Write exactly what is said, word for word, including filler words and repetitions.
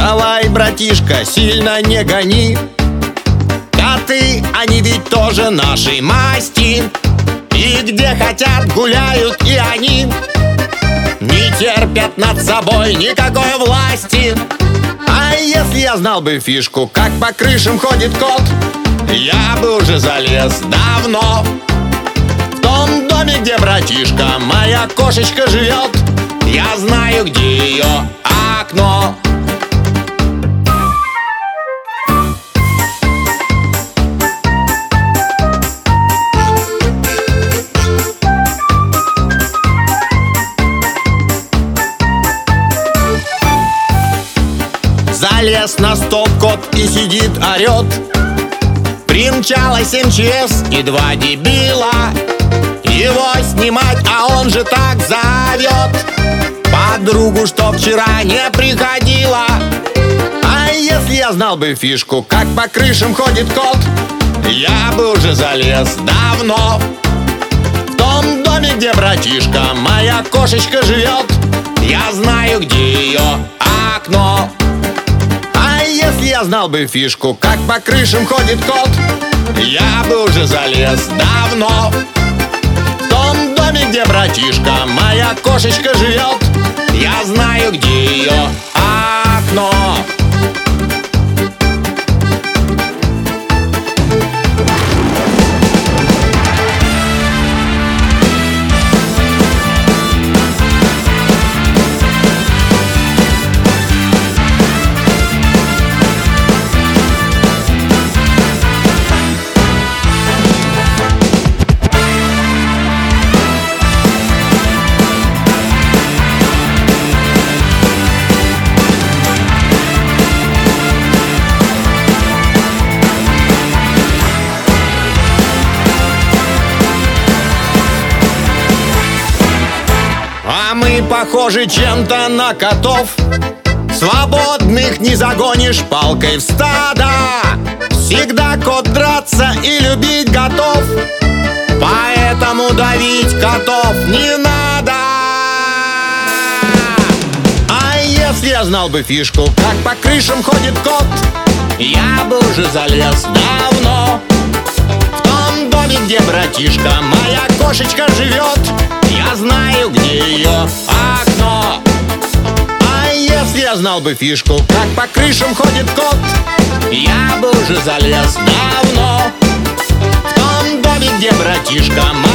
Давай, братишка, сильно не гони. Коты, они ведь тоже нашей масти, и где хотят гуляют и они. Не терпят над собой никакой власти. А если я знал бы фишку, как по крышам ходит кот, я бы уже залез давно. В том доме, где, братишка, моя кошечка живет, я знаю, где ее окно. Залез на стол кот и сидит, орет. Примчалась эм че эс и два дебила его снимать, а он же так зовет подругу, что вчера не приходила. А если я знал бы фишку, как по крышам ходит кот, я бы уже залез давно. В том доме, где, братишка, моя кошечка живет, я знаю, где ее окно. Если я знал бы фишку, как по крышам ходит кот, я бы уже залез давно. В том доме, где, братишка, моя кошечка живет, я знаю, где ее окно. А мы похожи чем-то на котов, свободных не загонишь палкой в стадо. Всегда кот драться и любить готов, поэтому давить котов не надо. А если я знал бы фишку, как по крышам ходит кот, я бы уже залез давно. В том доме, где, братишка, моя кошечка живет, я знаю, где ее окно. А если я знал бы фишку, как по крышам ходит кот, я бы уже залез давно. В том доме, где, братишка, моя